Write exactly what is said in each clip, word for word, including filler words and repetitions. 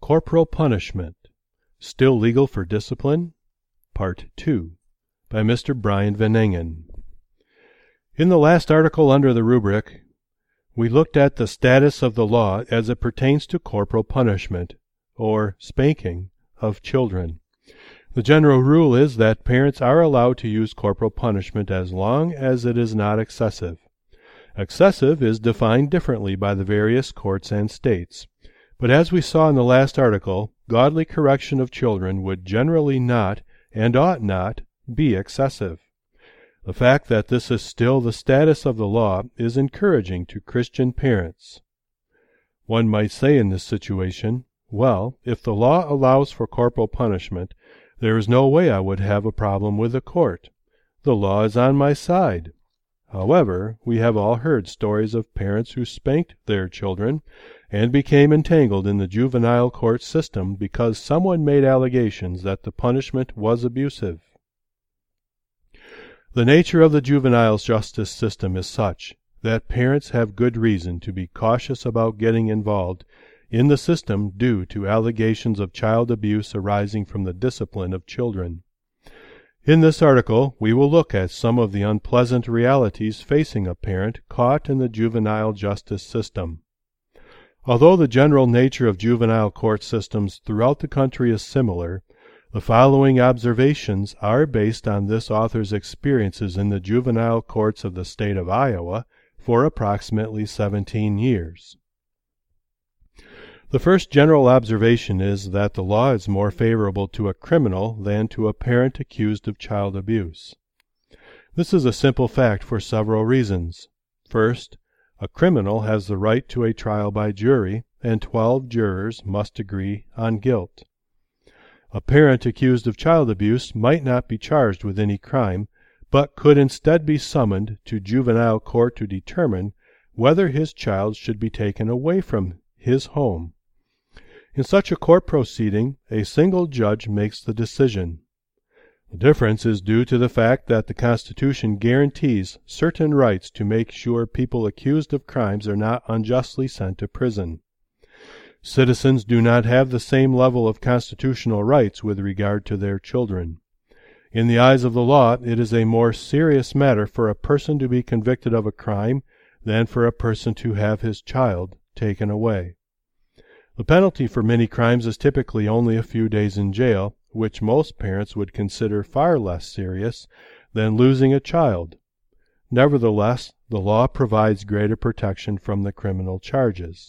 Corporal Punishment, Still Legal for Discipline? Part two, by Mister Brian Van Engen. In the last article under the rubric, we looked at the status of the law as it pertains to corporal punishment, or spanking, of children. The general rule is that parents are allowed to use corporal punishment as long as it is not excessive. Excessive is defined differently by the various courts and states. But as we saw in the last article, godly correction of children would generally not, and ought not, be excessive. The fact that this is still the status of the law is encouraging to Christian parents. One might say in this situation, well, if the law allows for corporal punishment, there is no way I would have a problem with the court. The law is on my side. However, we have all heard stories of parents who spanked their children and became entangled in the juvenile court system because someone made allegations that the punishment was abusive. The nature of the juvenile justice system is such that parents have good reason to be cautious about getting involved in the system due to allegations of child abuse arising from the discipline of children. In this article, we will look at some of the unpleasant realities facing a parent caught in the juvenile justice system. Although the general nature of juvenile court systems throughout the country is similar, the following observations are based on this author's experiences in the juvenile courts of the state of Iowa for approximately seventeen years. The first general observation is that the law is more favorable to a criminal than to a parent accused of child abuse. This is a simple fact for several reasons. First, a criminal has the right to a trial by jury, and twelve jurors must agree on guilt. A parent accused of child abuse might not be charged with any crime, but could instead be summoned to juvenile court to determine whether his child should be taken away from his home. In such a court proceeding, a single judge makes the decision. The difference is due to the fact that the Constitution guarantees certain rights to make sure people accused of crimes are not unjustly sent to prison. Citizens do not have the same level of constitutional rights with regard to their children. In the eyes of the law, it is a more serious matter for a person to be convicted of a crime than for a person to have his child taken away. The penalty for many crimes is typically only a few days in jail, which most parents would consider far less serious than losing a child. Nevertheless, the law provides greater protection from the criminal charges.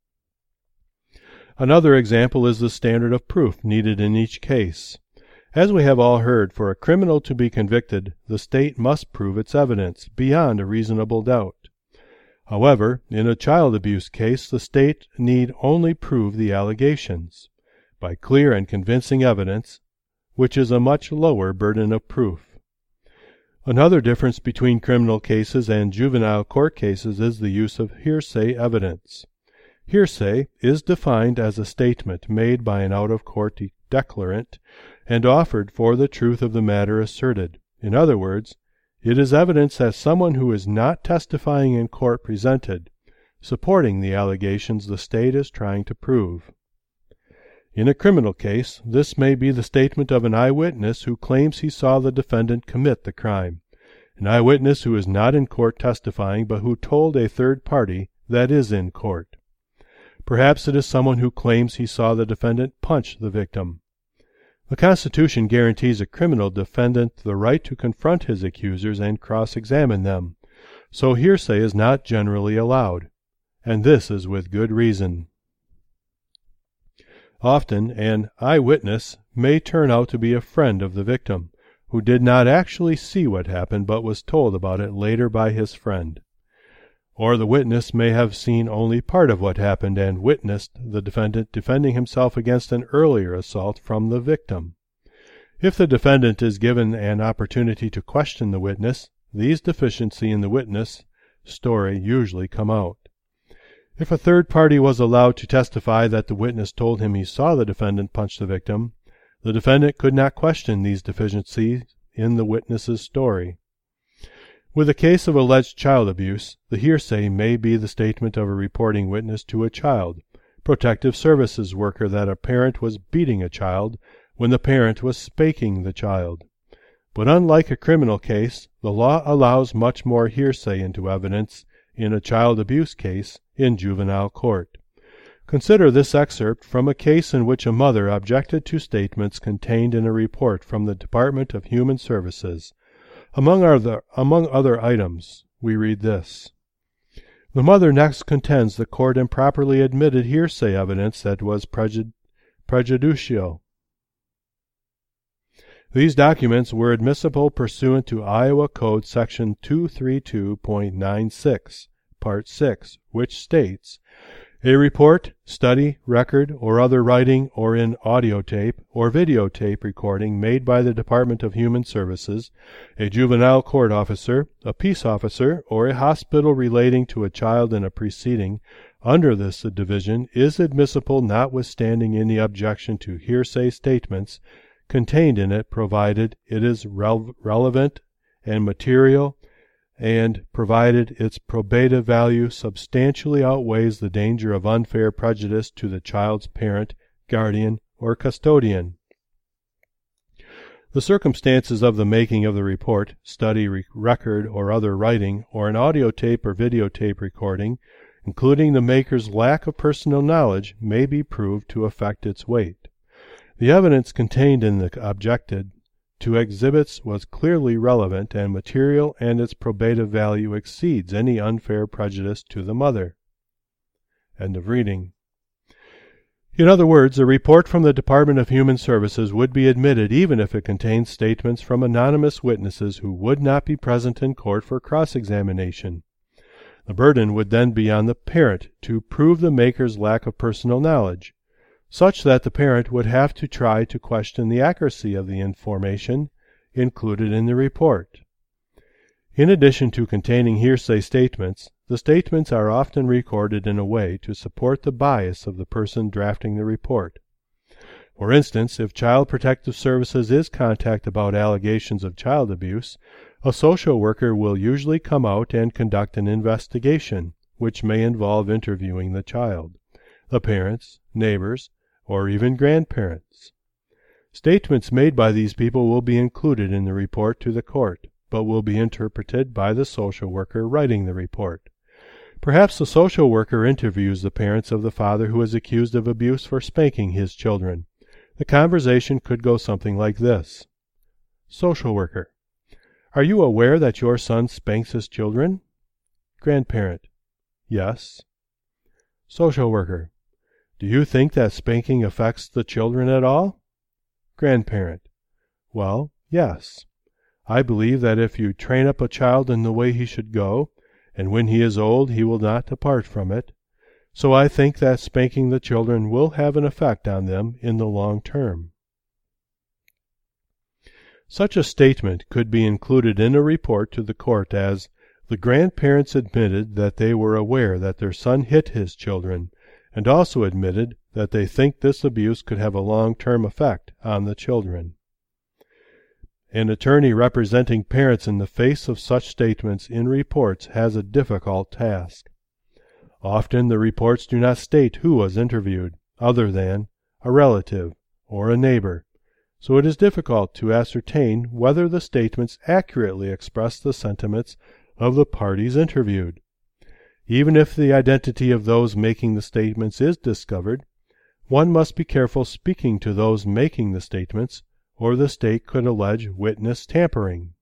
Another example is the standard of proof needed in each case. As we have all heard, for a criminal to be convicted, the state must prove its evidence beyond a reasonable doubt. However, in a child abuse case, the state need only prove the allegations by clear and convincing evidence, which is a much lower burden of proof. Another difference between criminal cases and juvenile court cases is the use of hearsay evidence. Hearsay is defined as a statement made by an out-of-court declarant and offered for the truth of the matter asserted. In other words, it is evidence that someone who is not testifying in court presented, supporting the allegations the state is trying to prove. In a criminal case, this may be the statement of an eyewitness who claims he saw the defendant commit the crime, an eyewitness who is not in court testifying but who told a third party that is in court. Perhaps it is someone who claims he saw the defendant punch the victim. The Constitution guarantees a criminal defendant the right to confront his accusers and cross-examine them, so hearsay is not generally allowed, and this is with good reason. Often, an eyewitness may turn out to be a friend of the victim, who did not actually see what happened but was told about it later by his friend. Or the witness may have seen only part of what happened and witnessed the defendant defending himself against an earlier assault from the victim. If the defendant is given an opportunity to question the witness, these deficiencies in the witness story usually come out. If a third party was allowed to testify that the witness told him he saw the defendant punch the victim, the defendant could not question these deficiencies in the witness's story. With a case of alleged child abuse, the hearsay may be the statement of a reporting witness to a child, protective services worker that a parent was beating a child when the parent was spanking the child. But unlike a criminal case, the law allows much more hearsay into evidence in a child abuse case in juvenile court. Consider this excerpt from a case in which a mother objected to statements contained in a report from the Department of Human Services. Among other, among other items, we read this. The mother next contends the court improperly admitted hearsay evidence that was prejud- prejudicial. These documents were admissible pursuant to Iowa Code Section two thirty-two point nine six, Part six, which states, a report, study, record, or other writing or in audio tape or videotape recording made by the Department of Human Services, a juvenile court officer, a peace officer, or a hospital relating to a child in a proceeding under this division is admissible notwithstanding any objection to hearsay statements contained in it, provided it is rel- relevant and material, and provided its probative value substantially outweighs the danger of unfair prejudice to the child's parent, guardian, or custodian. The circumstances of the making of the report, study, re- record, or other writing, or an audio tape or videotape recording, including the maker's lack of personal knowledge, may be proved to affect its weight. The evidence contained in the objected to exhibits was clearly relevant and material, and its probative value exceeds any unfair prejudice to the mother. End of reading. In other words, a report from the Department of Human Services would be admitted even if it contained statements from anonymous witnesses who would not be present in court for cross-examination. The burden would then be on the parent to prove the maker's lack of personal knowledge, such that the parent would have to try to question the accuracy of the information included in the report. In addition to containing hearsay statements, the statements are often recorded in a way to support the bias of the person drafting the report. For instance, if Child Protective Services is contacted about allegations of child abuse, a social worker will usually come out and conduct an investigation, which may involve interviewing the child, the parents, neighbors, or even grandparents. Statements made by these people will be included in the report to the court, but will be interpreted by the social worker writing the report. Perhaps the social worker interviews the parents of the father who is accused of abuse for spanking his children. The conversation could go something like this. Social worker: Are you aware that your son spanks his children? Grandparent: Yes. Social worker: Do you think that spanking affects the children at all? Grandparent: Well, yes. I believe that if you train up a child in the way he should go, and when he is old he will not depart from it, so I think that spanking the children will have an effect on them in the long term. Such a statement could be included in a report to the court as, the grandparents admitted that they were aware that their son hit his children, and also admitted that they think this abuse could have a long-term effect on the children. An attorney representing parents in the face of such statements in reports has a difficult task. Often the reports do not state who was interviewed, other than a relative or a neighbor, so it is difficult to ascertain whether the statements accurately express the sentiments of the parties interviewed. Even if the identity of those making the statements is discovered, one must be careful speaking to those making the statements, or the state could allege witness tampering.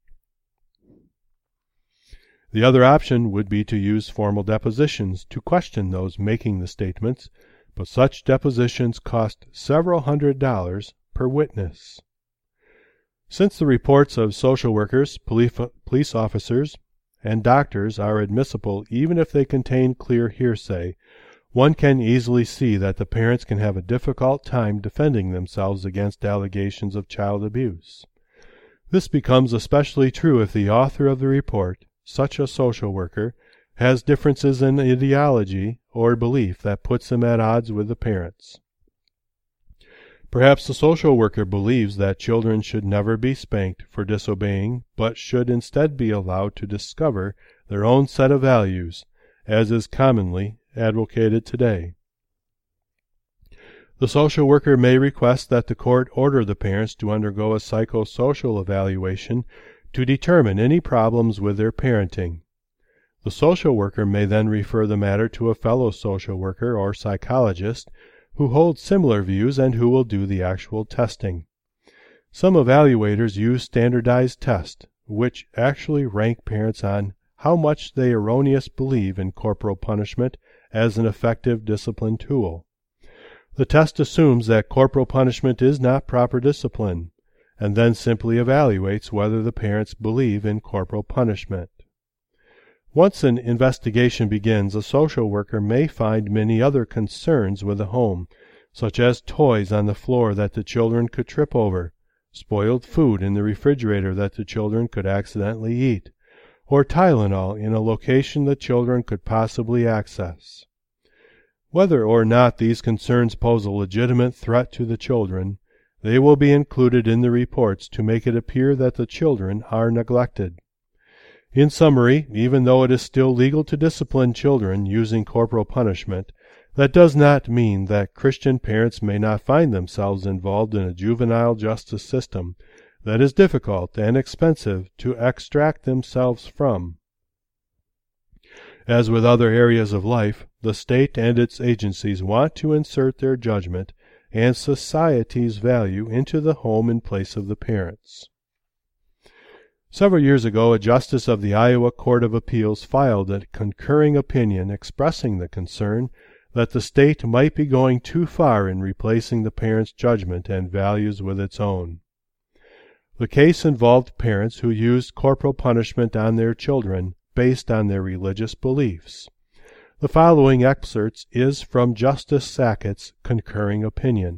The other option would be to use formal depositions to question those making the statements, but such depositions cost several hundred dollars per witness. Since the reports of social workers, police officers, and doctors are admissible even if they contain clear hearsay, one can easily see that the parents can have a difficult time defending themselves against allegations of child abuse. This becomes especially true if the author of the report, such a social worker, has differences in ideology or belief that puts him at odds with the parents. Perhaps the social worker believes that children should never be spanked for disobeying, but should instead be allowed to discover their own set of values, as is commonly advocated today. The social worker may request that the court order the parents to undergo a psychosocial evaluation to determine any problems with their parenting. The social worker may then refer the matter to a fellow social worker or psychologist who holds similar views and who will do the actual testing. Some evaluators use standardized tests, which actually rank parents on how much they erroneously believe in corporal punishment as an effective discipline tool. The test assumes that corporal punishment is not proper discipline, and then simply evaluates whether the parents believe in corporal punishment. Once an investigation begins, a social worker may find many other concerns with the home, such as toys on the floor that the children could trip over, spoiled food in the refrigerator that the children could accidentally eat, or Tylenol in a location the children could possibly access. Whether or not these concerns pose a legitimate threat to the children, they will be included in the reports to make it appear that the children are neglected. In summary, even though it is still legal to discipline children using corporal punishment, that does not mean that Christian parents may not find themselves involved in a juvenile justice system that is difficult and expensive to extract themselves from. As with other areas of life, the state and its agencies want to insert their judgment and society's value into the home in place of the parents. Several years ago, a justice of the Iowa Court of Appeals filed a concurring opinion expressing the concern that the state might be going too far in replacing the parents' judgment and values with its own. The case involved parents who used corporal punishment on their children based on their religious beliefs. The following excerpt is from Justice Sackett's concurring opinion.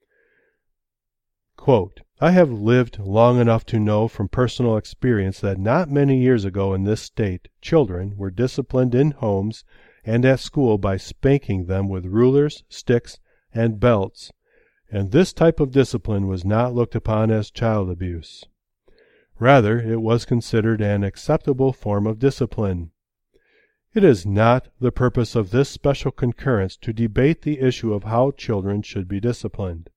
Quote, I have lived long enough to know from personal experience that not many years ago in this state children were disciplined in homes and at school by spanking them with rulers, sticks, and belts, and this type of discipline was not looked upon as child abuse. Rather, it was considered an acceptable form of discipline. It is not the purpose of this special concurrence to debate the issue of how children should be disciplined.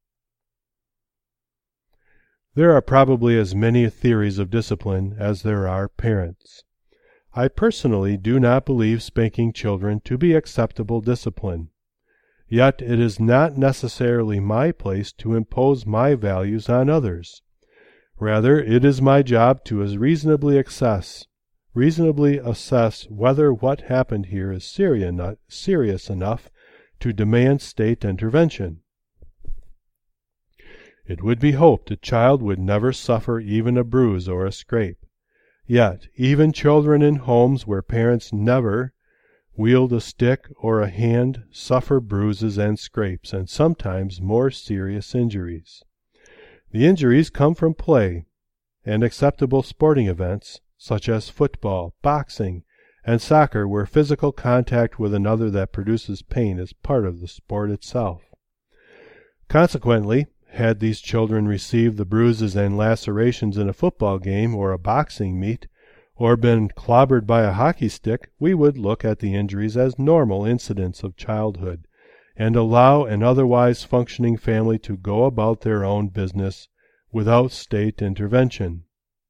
There are probably as many theories of discipline as there are parents. I personally do not believe spanking children to be acceptable discipline. Yet it is not necessarily my place to impose my values on others. Rather, it is my job to as reasonably assess, reasonably assess whether what happened here is serious enough to demand state intervention. It would be hoped a child would never suffer even a bruise or a scrape. Yet, even children in homes where parents never wield a stick or a hand suffer bruises and scrapes, and sometimes more serious injuries. The injuries come from play and acceptable sporting events, such as football, boxing, and soccer, where physical contact with another that produces pain is part of the sport itself. Consequently, had these children received the bruises and lacerations in a football game or a boxing meet, or been clobbered by a hockey stick, we would look at the injuries as normal incidents of childhood, and allow an otherwise functioning family to go about their own business without state intervention.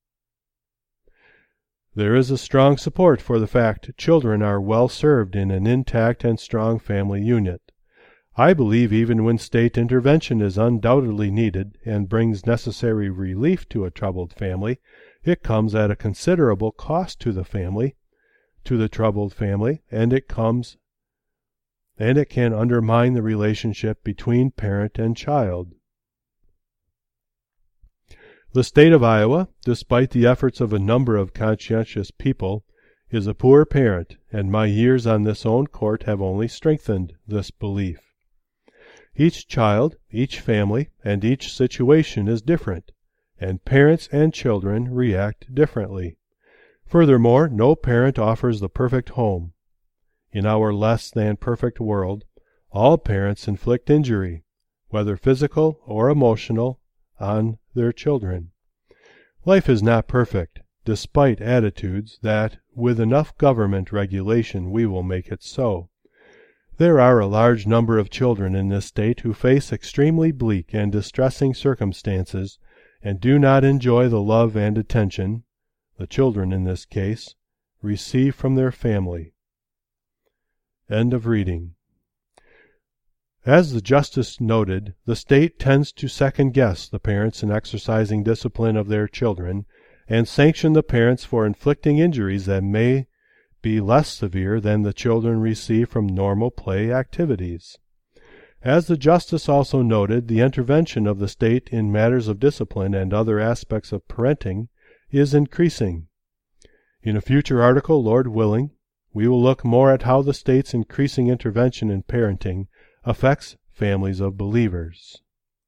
There is a strong support for the fact children are well served in an intact and strong family unit. I believe even when state intervention is undoubtedly needed and brings necessary relief to a troubled family, it comes at a considerable cost to the family, to the troubled family, and it comes and it can undermine the relationship between parent and child. The state of Iowa, despite the efforts of a number of conscientious people, is a poor parent, and my years on this own court have only strengthened this belief. Each child, each family, and each situation is different, and parents and children react differently. Furthermore, no parent offers the perfect home. In our less than perfect world, all parents inflict injury, whether physical or emotional, on their children. Life is not perfect, despite attitudes that, with enough government regulation, we will make it so. There are a large number of children in this state who face extremely bleak and distressing circumstances, and do not enjoy the love and attention, the children in this case, receive from their family. End of reading. As the Justice noted, the state tends to second-guess the parents in exercising discipline of their children, and sanction the parents for inflicting injuries that may be less severe than the children receive from normal play activities. As the Justice also noted, the intervention of the state in matters of discipline and other aspects of parenting is increasing. In a future article, Lord willing, we will look more at how the state's increasing intervention in parenting affects families of believers.